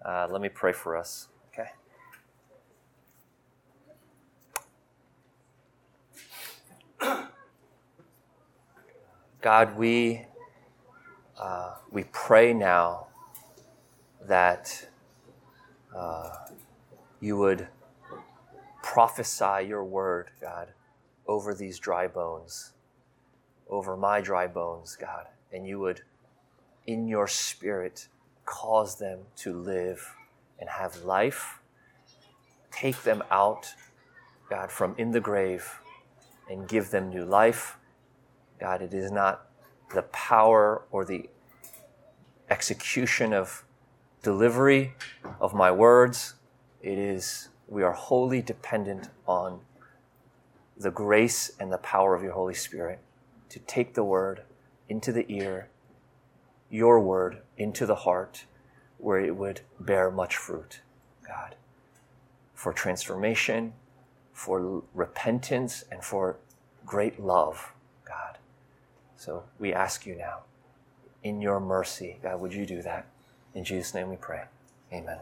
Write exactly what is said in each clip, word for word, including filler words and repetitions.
Uh, let me pray for us. Okay. God, we uh, we pray now that uh, you would prophesy your word, God, over these dry bones, over my dry bones, God, and you would, in your spirit, cause them to live and have life. Take them out, God, from in the grave and give them new life. God, it is not the power or the execution of delivery of my words. It is, we are wholly dependent on the grace and the power of your Holy Spirit to take the word into the ear, your word into the heart, where it would bear much fruit, God, for transformation, for repentance, and for great love, God. So we ask you now, in your mercy, God, would you do that? In Jesus' name we pray. Amen.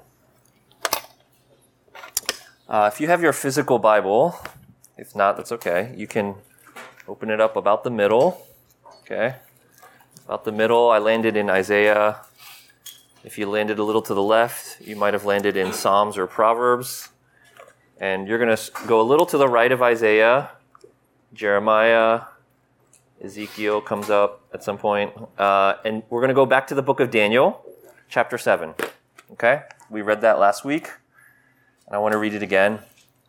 Uh, if you have your physical Bible, if not, that's okay. You can open it up about the middle. Okay. About the middle, I landed in Isaiah. If you landed a little to the left, you might have landed in Psalms or Proverbs. And you're going to go a little to the right of Isaiah. Jeremiah, Ezekiel comes up at some point. Uh, and we're going to go back to the book of Daniel, chapter seven. Okay? We read that last week. And I want to read it again.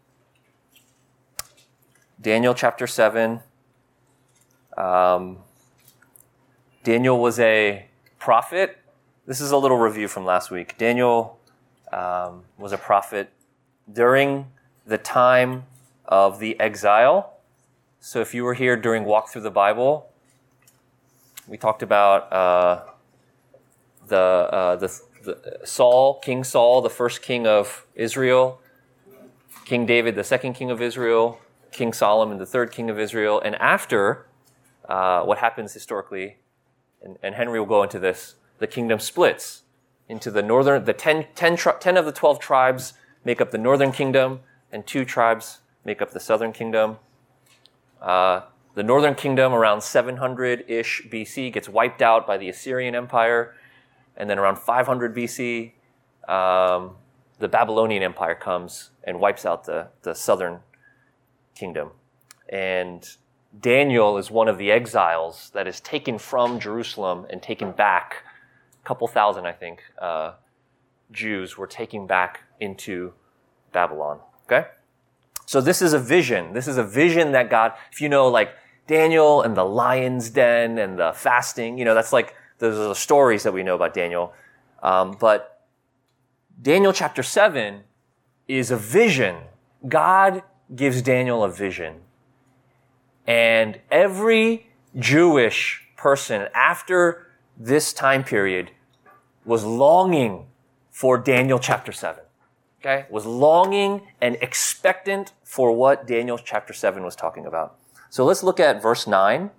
Daniel chapter seven. Um, Daniel was a prophet. This is a little review from last week. Daniel um, was a prophet during the time of the exile. So if you were here during Walk Through the Bible, we talked about uh, the, uh, the the Saul, King Saul, the first king of Israel, King David, the second king of Israel, King Solomon, the third king of Israel, and after uh, what happens historically, and, and Henry will go into this, the kingdom splits into the northern, the ten, ten, ten of the twelve tribes make up the northern kingdom, and two tribes make up the southern kingdom. Uh, the northern kingdom, around seven hundred-ish B C, gets wiped out by the Assyrian Empire, and then around five hundred B C, um, the Babylonian Empire comes and wipes out the, the southern kingdom. And Daniel is one of the exiles that is taken from Jerusalem and taken back. A couple thousand, I think, uh, Jews were taken back into Babylon. Okay? So this is a vision. This is a vision that God, if you know, like Daniel and the lion's den and the fasting, you know, that's like, those are the stories that we know about Daniel. Um, but Daniel chapter seven is a vision. God gives Daniel a vision. And every Jewish person after this time period was longing for Daniel chapter seven. Okay? Was longing and expectant for what Daniel chapter seven was talking about. So let's look at verse nine.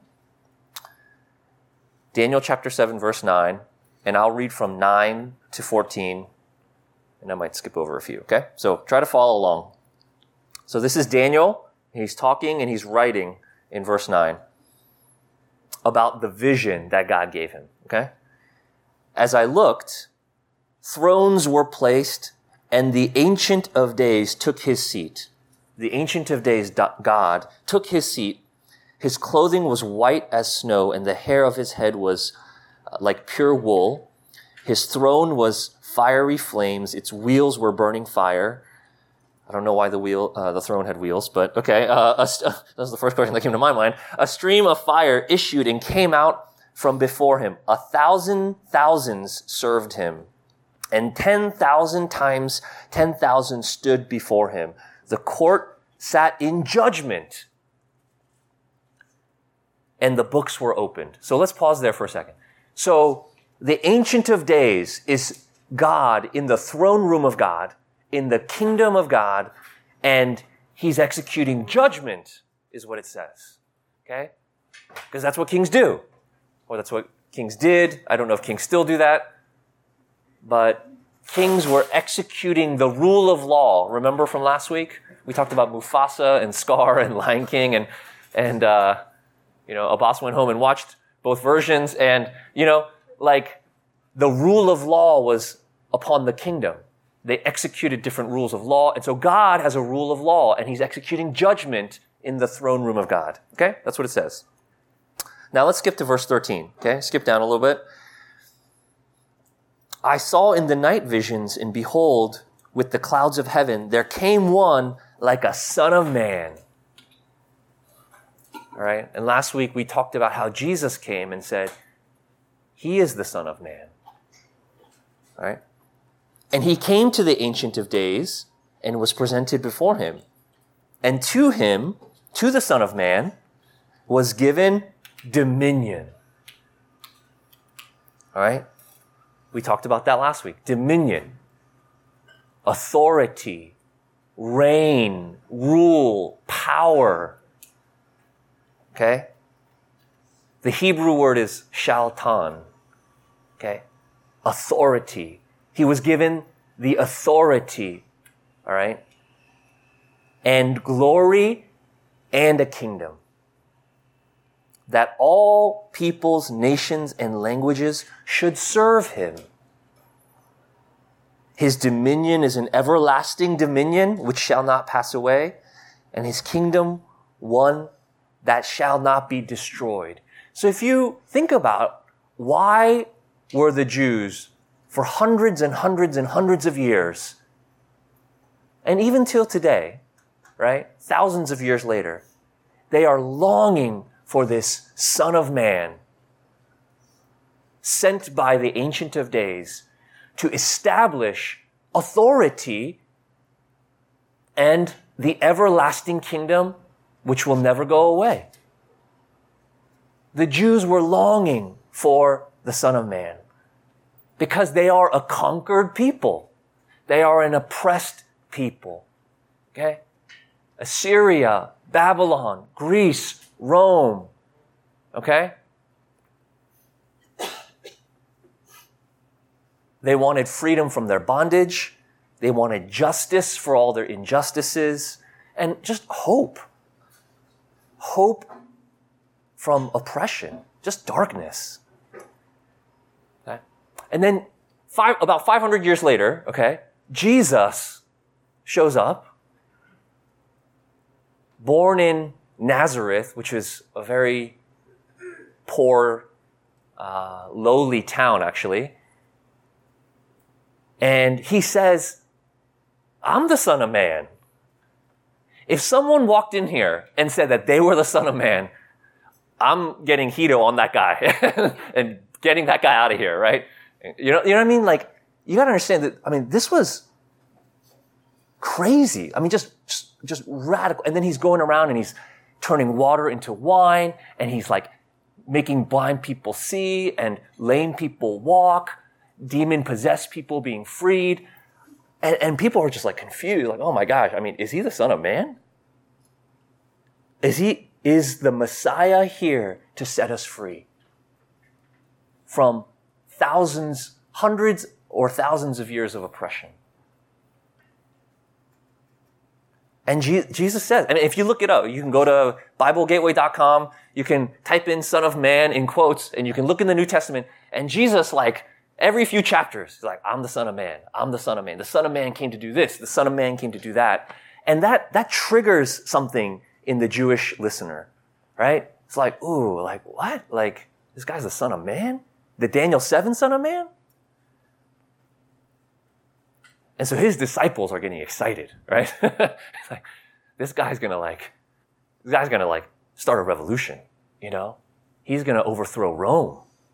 Daniel chapter seven, verse nine, and I'll read from nine to fourteen, and I might skip over a few, okay? So try to follow along. So this is Daniel. He's talking and he's writing in verse nine about the vision that God gave him, okay? As I looked, thrones were placed, and the Ancient of Days took his seat. The Ancient of Days, God, took his seat. His clothing was white as snow, and the hair of his head was like pure wool. His throne was fiery flames. Its wheels were burning fire. I don't know why the wheel, uh, the throne had wheels, but okay. Uh, a st- that was the first question that came to my mind. A stream of fire issued and came out from before him. A thousand thousands served him, and ten thousand times ten thousand stood before him. The court sat in judgment, and the books were opened. So let's pause there for a second. So the Ancient of Days is God in the throne room of God, in the kingdom of God, and he's executing judgment, is what it says. Okay? Because that's what kings do. Or that's what kings did. I don't know if kings still do that. But kings were executing the rule of law. Remember from last week? We talked about Mufasa and Scar and Lion King, and, and uh, you know, Abbas went home and watched both versions, and, you know, like, the rule of law was upon the kingdom. They executed different rules of law, and so God has a rule of law, and he's executing judgment in the throne room of God. Okay? That's what it says. Now let's skip to verse thirteen. Okay? Skip down a little bit. I saw in the night visions, and behold, with the clouds of heaven, there came one like a son of man. All right? And last week we talked about how Jesus came and said, he is the Son of Man. All right? And he came to the Ancient of Days and was presented before him. And to him, to the Son of Man, was given dominion. All right? We talked about that last week. Dominion, authority, reign, rule, power. Okay? The Hebrew word is shaltan. Okay? Authority. He was given the authority. All right? And glory and a kingdom. That all peoples, nations, and languages should serve him. His dominion is an everlasting dominion which shall not pass away, and his kingdom one that shall not be destroyed. So if you think about why were the Jews for hundreds and hundreds and hundreds of years, and even till today, right, thousands of years later, they are longing for this Son of Man sent by the Ancient of Days to establish authority and the everlasting kingdom which will never go away. The Jews were longing for the Son of Man because they are a conquered people. They are an oppressed people. Okay? Assyria, Babylon, Greece, Rome. Okay? They wanted freedom from their bondage. They wanted justice for all their injustices. And just hope. Hope from oppression. Just darkness. Okay? And then five, about five hundred years later, okay, Jesus shows up, born in Nazareth, which is a very poor, uh, lowly town, actually. And he says, I'm the Son of Man. If someone walked in here and said that they were the Son of Man, I'm getting Hito on that guy and getting that guy out of here, right? You know, you know what I mean? Like, you gotta understand that, I mean, this was crazy. I mean, just, just, just radical. And then he's going around and he's turning water into wine, and he's like making blind people see and lame people walk, demon-possessed people being freed. And, and people are just like confused, like, oh my gosh, I mean, is he the Son of Man? Is he, is the Messiah here to set us free from thousands, hundreds or thousands of years of oppression? And Je- Jesus says, and if you look it up, you can go to Bible Gateway dot com, you can type in Son of Man in quotes, and you can look in the New Testament, and Jesus, like, every few chapters, he's like, I'm the Son of Man. I'm the Son of Man. The Son of Man came to do this. The Son of Man came to do that. And that, that triggers something in the Jewish listener, right? It's like, ooh, like, what? Like, this guy's the Son of Man? The Daniel seven Son of Man? And so his disciples are getting excited, right? It's like, this guy's gonna like, this guy's gonna like start a revolution, you know? He's gonna overthrow Rome.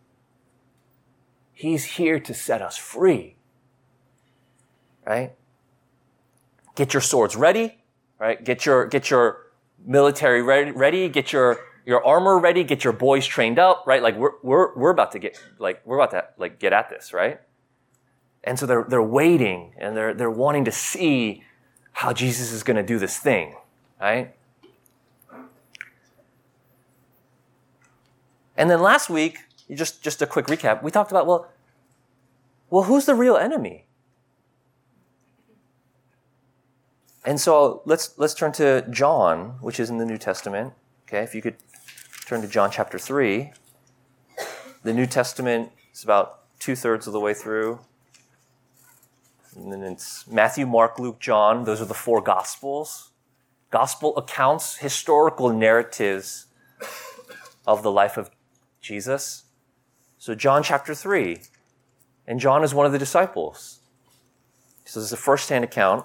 He's here to set us free, right? Get your swords ready, right? Get your, get your military ready, ready, get your, your armor ready, get your boys trained up, right? Like we're, we're, we're about to get, like, we're about to like get at this, right? And so they're, they're waiting and they're, they're wanting to see how Jesus is going to do this thing, right? And then last week, just, just a quick recap, we talked about, well, well, who's the real enemy? And so let's let's turn to John, which is in the New Testament. Okay, if you could turn to John chapter three. The New Testament is about two-thirds of the way through. And then it's Matthew, Mark, Luke, John. Those are the four Gospels. Gospel accounts, historical narratives of the life of Jesus. So John chapter three. And John is one of the disciples. So this is a first-hand account.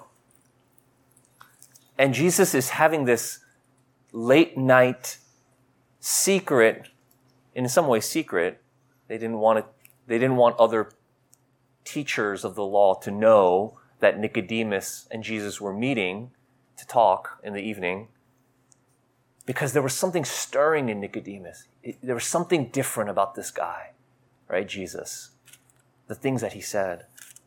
And Jesus is having this late-night secret, in some way secret. They didn't want it, they didn't want other teachers of the law to know that Nicodemus and Jesus were meeting to talk in the evening, because there was something stirring in Nicodemus. It, there was something different about this guy, right? Jesus. The things that he said.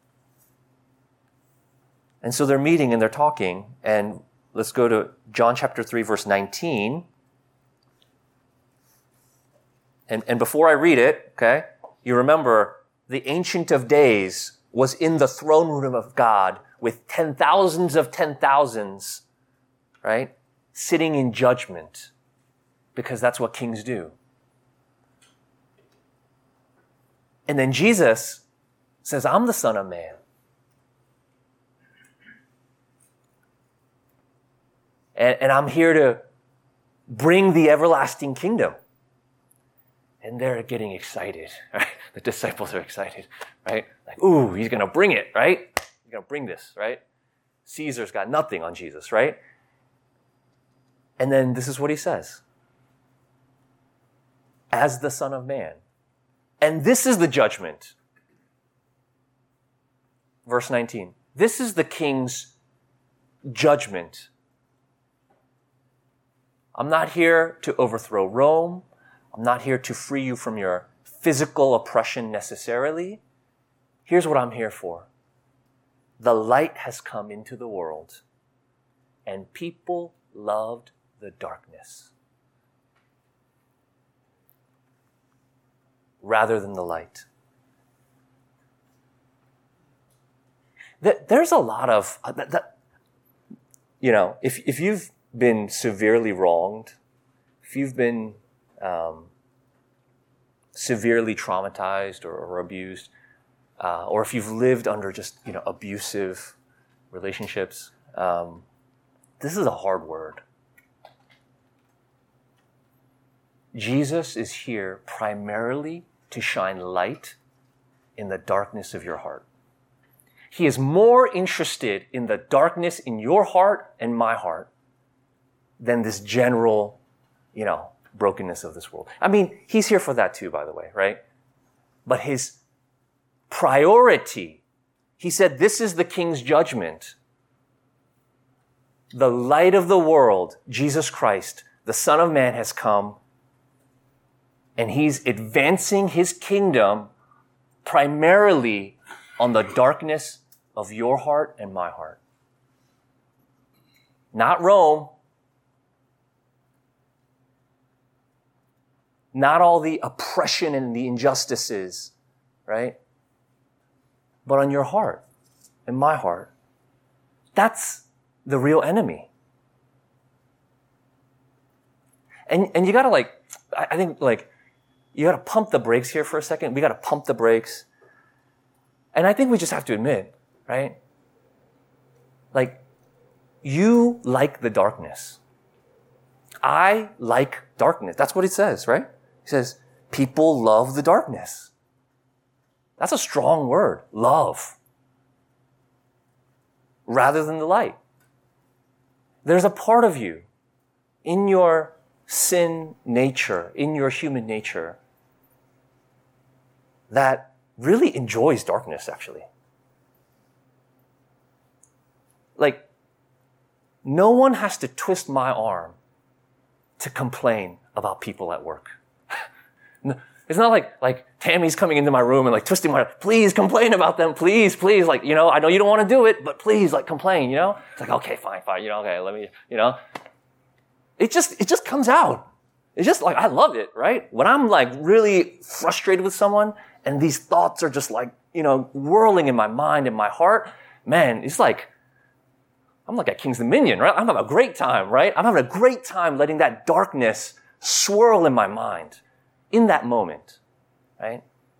And so they're meeting and they're talking, and let's go to John chapter three, verse nineteen. And, and before I read it, okay, you remember the Ancient of Days was in the throne room of God with ten thousands of ten thousands, right, sitting in judgment, because that's what kings do. And then Jesus says, I'm the Son of Man. And, and I'm here to bring the everlasting kingdom. And they're getting excited, right? The disciples are excited, right? Like, ooh, he's going to bring it, right? He's going to bring this, right? Caesar's got nothing on Jesus, right? And then this is what he says. As the Son of Man. And this is the judgment. Verse nineteen. This is the king's judgment. I'm not here to overthrow Rome. I'm not here to free you from your physical oppression necessarily. Here's what I'm here for. The light has come into the world, and people loved the darkness rather than the light. There's a lot of, you know, if, if you've been severely wronged, if you've been um, severely traumatized or, or abused, uh, or if you've lived under just, you know, abusive relationships, um, this is a hard word. Jesus is here primarily to shine light in the darkness of your heart. He is more interested in the darkness in your heart and my heart than this general, you know, brokenness of this world. I mean, he's here for that too, by the way, right? But his priority, he said, this is the king's judgment. The light of the world, Jesus Christ, the Son of Man, has come, and he's advancing his kingdom primarily on the darkness of your heart and my heart. Not Rome. Not all the oppression and the injustices, right? But on your heart and my heart. That's the real enemy. And and you gotta like, I think like, you gotta pump the brakes here for a second. We gotta pump the brakes. And I think we just have to admit, right? Like, you like the darkness. I like darkness. That's what it says, right? He says, people love the darkness. That's a strong word. Love. Rather than the light. There's a part of you in your sin nature, in your human nature, that really enjoys darkness, actually. Like, no one has to twist my arm to complain about people at work. It's not like, like Tammy's coming into my room and like twisting my, please complain about them, please, please. Like, you know, I know you don't want to do it, but please, like, complain, you know? It's like, okay, fine, fine, you know, okay, let me, you know? It just, it just comes out. It's just like, I love it, right? When I'm like really frustrated with someone and these thoughts are just like, you know, whirling in my mind and my heart, man, it's like, I'm like at King's Dominion, right? I'm having a great time, right? I'm having a great time letting that darkness swirl in my mind in that moment, right?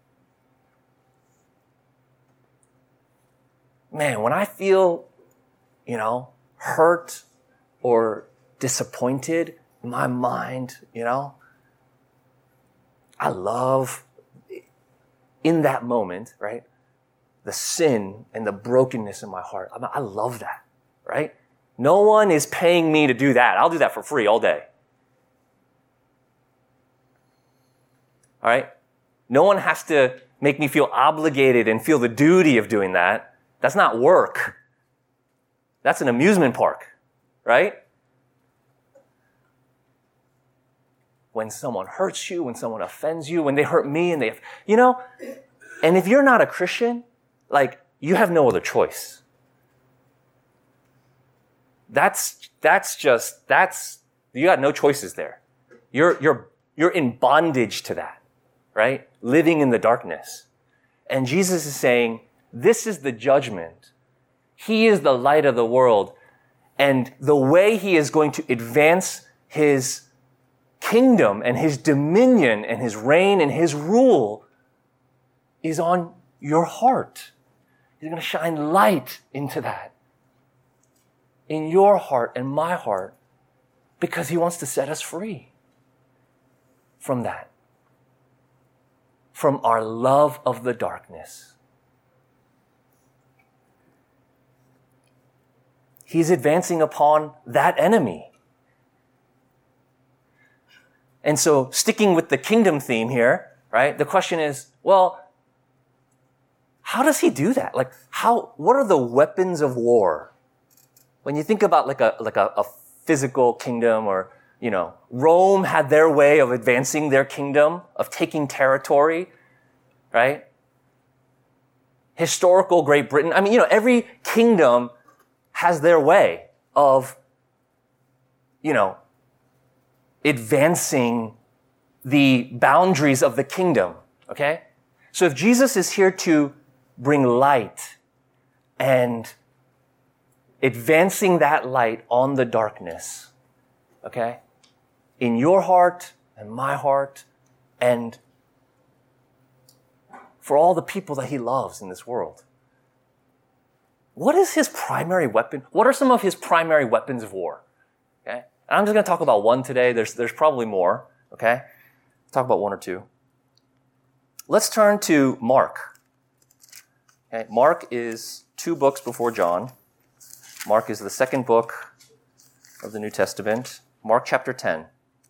Man, when I feel, you know, hurt or disappointed in my mind, you know, I love in that moment, right? The sin and the brokenness in my heart. I, mean, I love that, right? No one is paying me to do that. I'll do that for free all day. All right? No one has to make me feel obligated and feel the duty of doing that. That's not work. That's an amusement park, right? When someone hurts you, when someone offends you, when they hurt me and they, you know, and if you're not a Christian, like, you have no other choice. That's, that's just, that's, you got no choices there. You're, you're, you're in bondage to that, right? Living in the darkness. And Jesus is saying, this is the judgment. He is the light of the world. And the way he is going to advance his kingdom and his dominion and his reign and his rule is on your heart. He's going to shine light into that. In your heart and my heart. Because he wants to set us free from that. From our love of the darkness. He's advancing upon that enemy. And so, sticking with the kingdom theme here, right? The question is, well, how does he do that? Like, how, what are the weapons of war? When you think about like a, like a, a physical kingdom or, you know, Rome had their way of advancing their kingdom, of taking territory, right? Historical Great Britain. I mean, you know, every kingdom has their way of, you know, advancing the boundaries of the kingdom, okay? So if Jesus is here to bring light and advancing that light on the darkness, okay? In your heart and my heart and for all the people that he loves in this world. What is his primary weapon? What are some of his primary weapons of war? Okay? And I'm just going to talk about one today. There's, there's probably more, okay? Talk about one or two. Let's turn to Mark. Okay? Mark is two books before John. Mark is the second book of the New Testament. Mark chapter ten.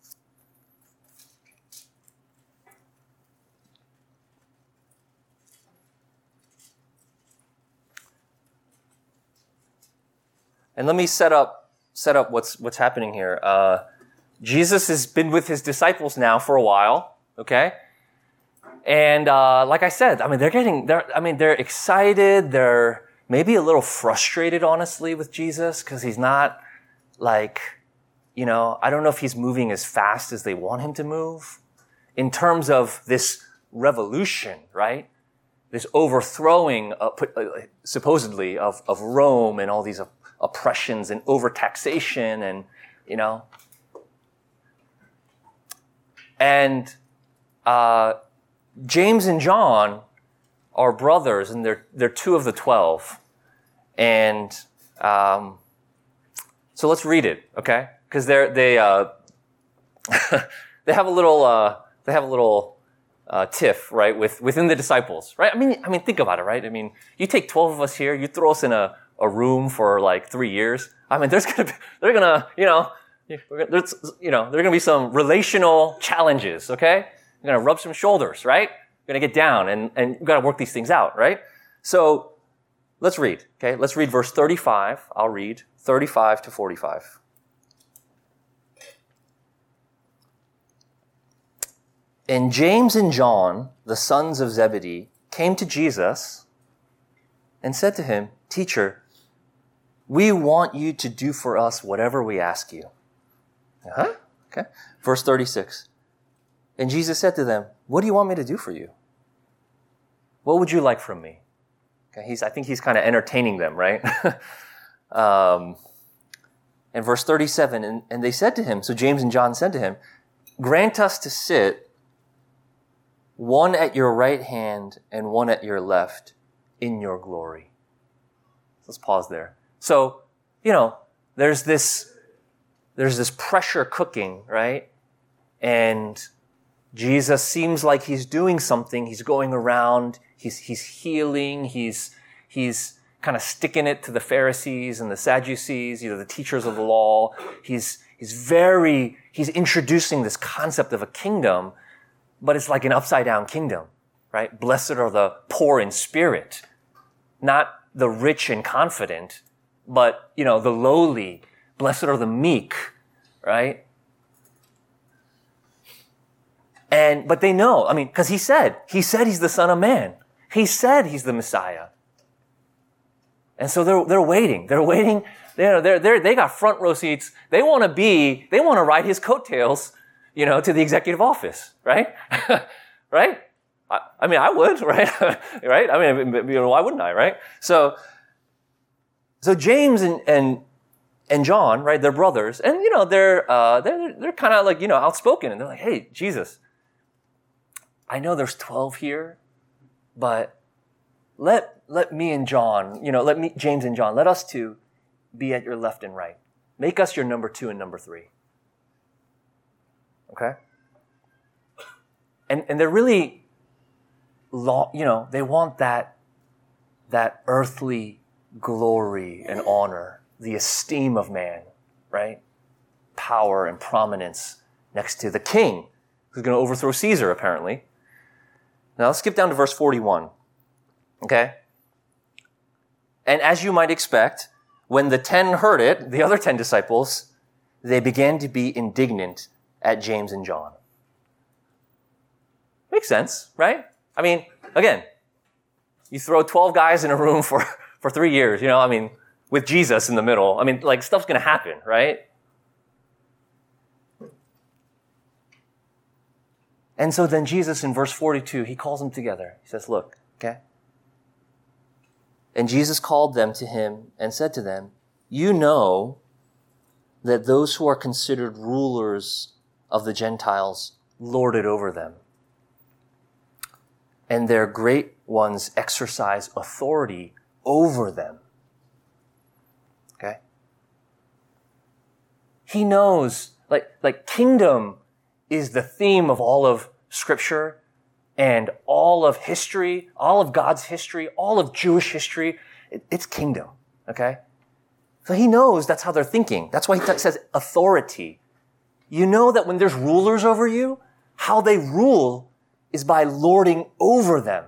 And let me set up set up what's what's happening here. Uh, Jesus has been with his disciples now for a while, okay? And uh, like I said, I mean they're getting they're I mean they're excited. They're maybe a little frustrated, honestly, with Jesus because he's not like, you know, I don't know if he's moving as fast as they want him to move in terms of this revolution, right? This overthrowing, uh, supposedly, of, of Rome and all these oppressions and overtaxation and, you know. And uh, James and John are brothers, and they're they're two of the twelve. And um, so let's read it, okay? Because they're they uh, they have a little uh, they have a little uh, tiff, right, with within the disciples, right? I mean, I mean, think about it, right? I mean, you take twelve of us here, you throw us in a, a room for like three years. I mean, there's gonna be, they're gonna, you know, there's, you know, there are gonna be some relational challenges, okay? You're gonna rub some shoulders, right? You're gonna get down, and and you gotta work these things out, right? So let's read, okay? Let's read verse thirty-five. I'll read thirty-five to forty-five. And James and John, the sons of Zebedee, came to Jesus and said to him, "Teacher, we want you to do for us whatever we ask you." Uh-huh. Okay. Verse thirty-six. And Jesus said to them, "What do you want me to do for you? What would you like from me?" Okay. He's, I think he's kind of entertaining them, right? um, And verse thirty-seven, and, and they said to him, so James and John said to him, grant us to sit one at your right hand and one at your left in your glory. Let's pause there. So, you know, there's this, there's this pressure cooking, right? And Jesus seems like he's doing something. He's going around, he's, he's healing, he's, he's kind of sticking it to the Pharisees and the Sadducees, you know, the teachers of the law. He's, he's very, he's introducing this concept of a kingdom, but it's like an upside down kingdom, right? Blessed are the poor in spirit, not the rich and confident, but, you know, the lowly. Blessed are the meek, right? And, but they know, I mean, because he said, he said he's the Son of Man. He said he's the Messiah. And so they're, they're waiting. They're waiting. They're, they're, they're, they got front row seats. They want to be, they want to ride his coattails, you know, to the executive office, right? Right? I, I mean, I would, right? Right? I mean, you know, why wouldn't I, right? So, so James and, and, and John, right, they're brothers, and, you know, they're, uh, they're, they're kind of like, you know, outspoken, and they're like, hey, Jesus, I know there's twelve here, but let, let me and John, you know, let me, James and John, let us two be at your left and right. Make us your number two and number three. Okay? And, and they're really, long, you know, they want that, that earthly glory and honor, the esteem of man, right? Power and prominence next to the king who's going to overthrow Caesar, apparently. Now let's skip down to verse forty-one. Okay? And as you might expect, when the ten heard it, the other ten disciples, they began to be indignant at James and John. Makes sense, right? I mean, again, you throw twelve guys in a room for, for three years, you know, I mean, with Jesus in the middle. I mean, like, stuff's going to happen, right? And so then Jesus in verse forty-two, he calls them together. He says, look, okay? And Jesus called them to him and said to them, you know that those who are considered rulers of the Gentiles lord it over them, and their great ones exercise authority over them. Okay? He knows, like, like kingdom is the theme of all of Scripture and all of history, all of God's history, all of Jewish history. It, it's kingdom, okay? So he knows that's how they're thinking. That's why he t- says authority. You know that when there's rulers over you, how they rule is by lording over them.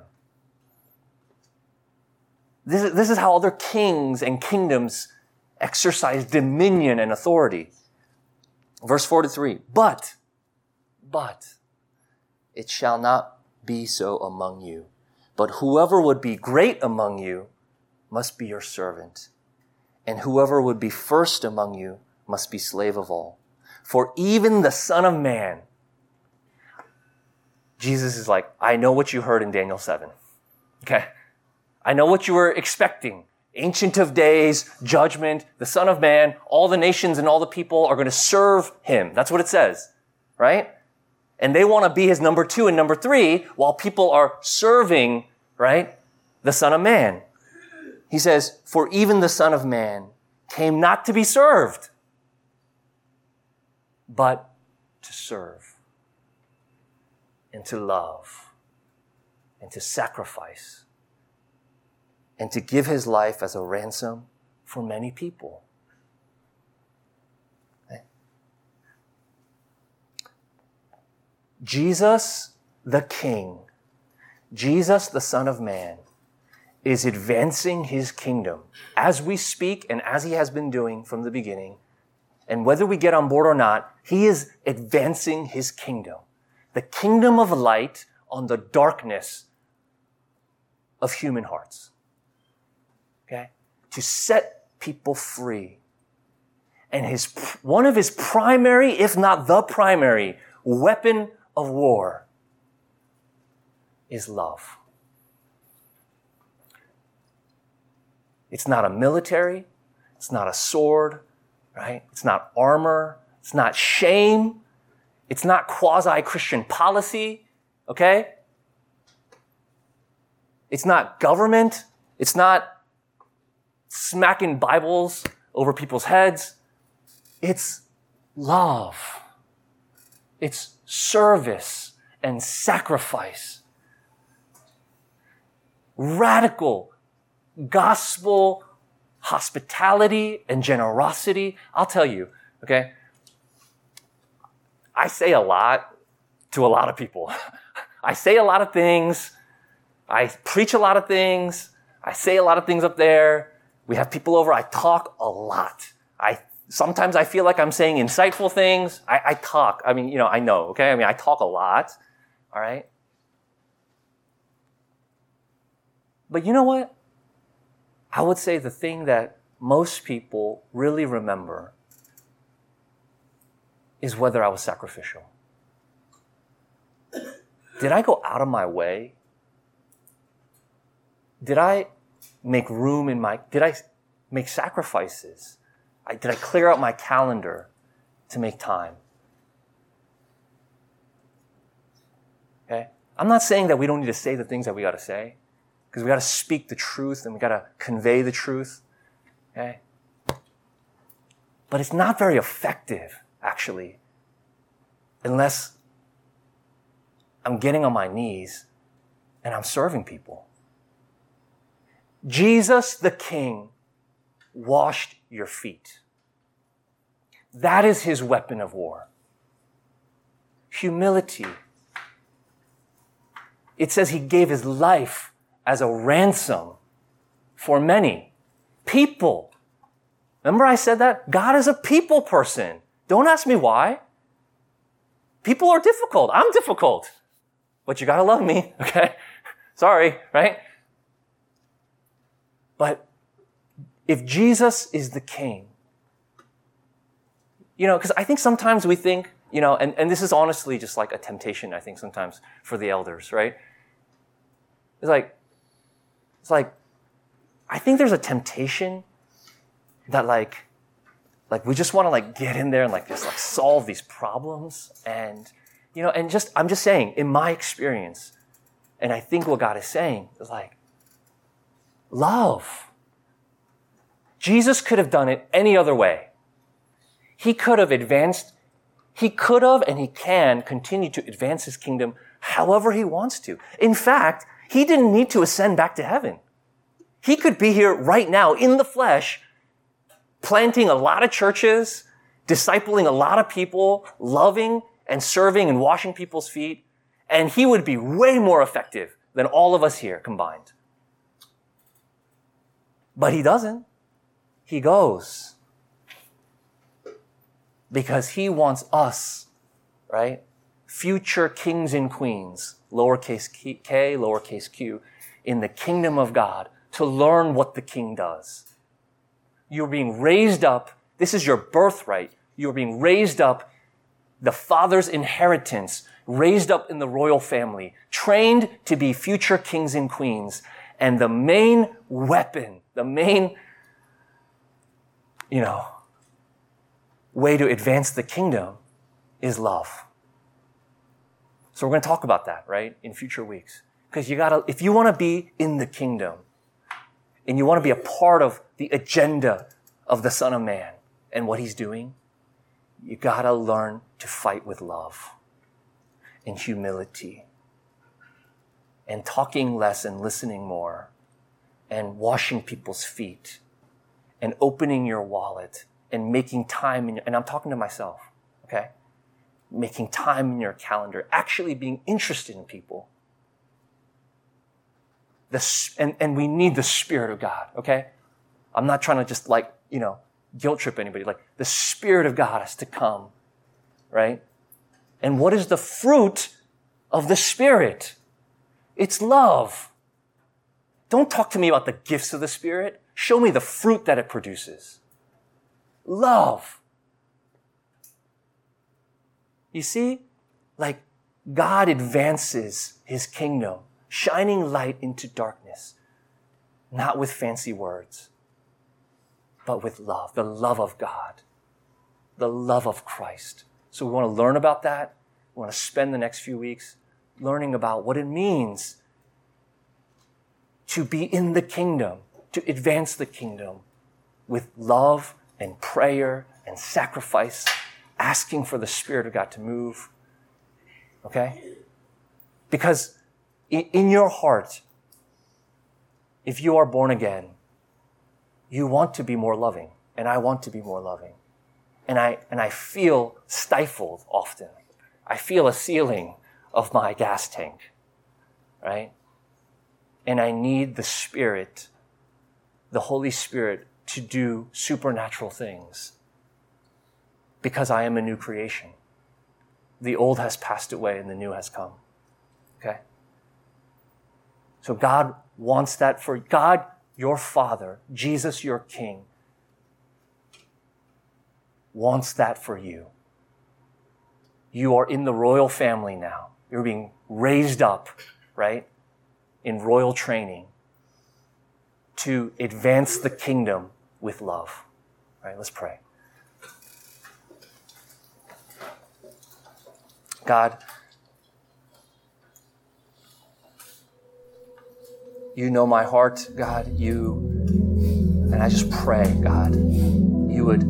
This is, this is how other kings and kingdoms exercise dominion and authority. Verse forty-three, but, but, it shall not be so among you. But whoever would be great among you must be your servant. And whoever would be first among you must be slave of all. For even the Son of Man, Jesus is like, I know what you heard in Daniel seven. Okay? I know what you were expecting. Ancient of Days, judgment, the Son of Man, all the nations and all the people are going to serve him. That's what it says, right? And they want to be his number two and number three while people are serving, right, the Son of Man. He says, for even the Son of Man came not to be served, but to serve and to love and to sacrifice and to give his life as a ransom for many people. Okay. Jesus, the King, Jesus, the Son of Man, is advancing his kingdom as we speak and as he has been doing from the beginning. And whether we get on board or not, he is advancing his kingdom. The kingdom of light on the darkness of human hearts. Okay? To set people free. And his, one of his primary, if not the primary, weapon of war is love. It's not a military. It's not a sword. right? It's not armor. It's not shame. It's not quasi-Christian policy, okay? It's not government. It's not smacking Bibles over people's heads. It's love. It's service and sacrifice. Radical gospel hospitality and generosity. I'll tell you, okay? I say a lot to a lot of people. I say a lot of things. I preach a lot of things. I say a lot of things up there. We have people over. I talk a lot. I sometimes I feel like I'm saying insightful things. I, I talk. I mean, you know, I know, okay? I mean, I talk a lot, all right? But you know what? I would say the thing that most people really remember is whether I was sacrificial. Did I go out of my way? Did I make room in my, did I make sacrifices? I, did I clear out my calendar to make time? Okay? I'm not saying that we don't need to say the things that we got to say, because we got to speak the truth and we got to convey the truth. Okay? But it's not very effective, actually, unless I'm getting on my knees and I'm serving people. Jesus the King washed your feet. That is his weapon of war. Humility. It says he gave his life as a ransom for many. People. Remember I said that? God is a people person. Don't ask me why. People are difficult. I'm difficult. But you gotta love me, okay? Sorry, right? But if Jesus is the King, you know, because I think sometimes we think, you know, and, and this is honestly just like a temptation, I think, sometimes for the elders, right? It's like, it's like, I think there's a temptation that like, like we just want to like get in there and like just like solve these problems. And, you know, and just, I'm just saying, in my experience, and I think what God is saying is like, love. Jesus could have done it any other way. He could have advanced, he could have and he can continue to advance his kingdom however he wants to. In fact, he didn't need to ascend back to heaven. He could be here right now in the flesh, planting a lot of churches, discipling a lot of people, loving and serving and washing people's feet, and he would be way more effective than all of us here combined. But he doesn't. He goes. Because he wants us, right? Future kings and queens, lowercase k, lowercase q, in the kingdom of God to learn what the king does. You're being raised up. This is your birthright. You're being raised up, the father's inheritance, raised up in the royal family, trained to be future kings and queens. And the main weapon, the main, you know, way to advance the kingdom is love. So we're going to talk about that, right, in future weeks. Because you gotta, if you want to be in the kingdom, and you want to be a part of the agenda of the Son of Man and what he's doing, you gotta learn to fight with love and humility and talking less and listening more and washing people's feet and opening your wallet and making time in your, and I'm talking to myself, okay? Making time in your calendar, actually being interested in people. The, and, and we need the Spirit of God, okay? I'm not trying to just like, you know, guilt trip anybody. Like, the Spirit of God has to come, right? And what is the fruit of the Spirit? It's love. Don't talk to me about the gifts of the Spirit. Show me the fruit that it produces. Love. You see, like, God advances his kingdom, shining light into darkness, not with fancy words, but with love, the love of God. the love of Christ. So we want to learn about that. We want to spend the next few weeks learning about what it means to be in the kingdom, to advance the kingdom with love and prayer and sacrifice, asking for the Spirit of God to move. Okay? Because in your heart, if you are born again, you want to be more loving, and I want to be more loving. And I, and I feel stifled often. I feel a ceiling of my gas tank, right? And I need the Spirit, the Holy Spirit, to do supernatural things because I am a new creation. The old has passed away and the new has come. Okay? So God wants that for God, your Father, Jesus, your King, wants that for you. You are in the royal family now. You're being raised up, right, in royal training to advance the kingdom with love. All right, let's pray. God, you know my heart, God. You, and I just pray, God, you would,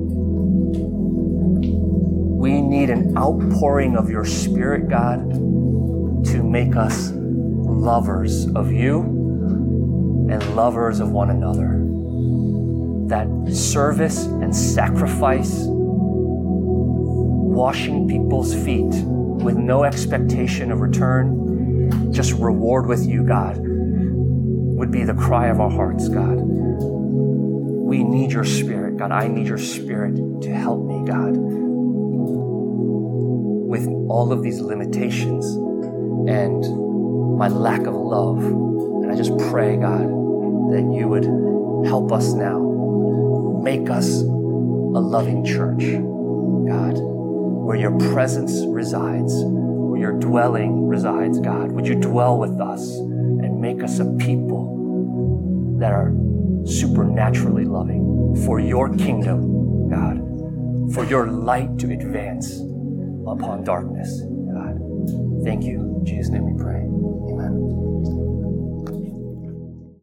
we need an outpouring of your Spirit, God, to make us lovers of you and lovers of one another. That service and sacrifice, washing people's feet with no expectation of return, just reward with you, God, would be the cry of our hearts, God. We need your Spirit, God. I need your Spirit to help me, God, with all of these limitations and my lack of love. And I just pray, God, that you would help us now. Make us a loving church, God, where your presence resides, where your dwelling resides, God. Would you dwell with us and make us a people that are supernaturally loving for your kingdom, God, for your light to advance upon darkness, God. Thank you. In Jesus' name we pray. Amen.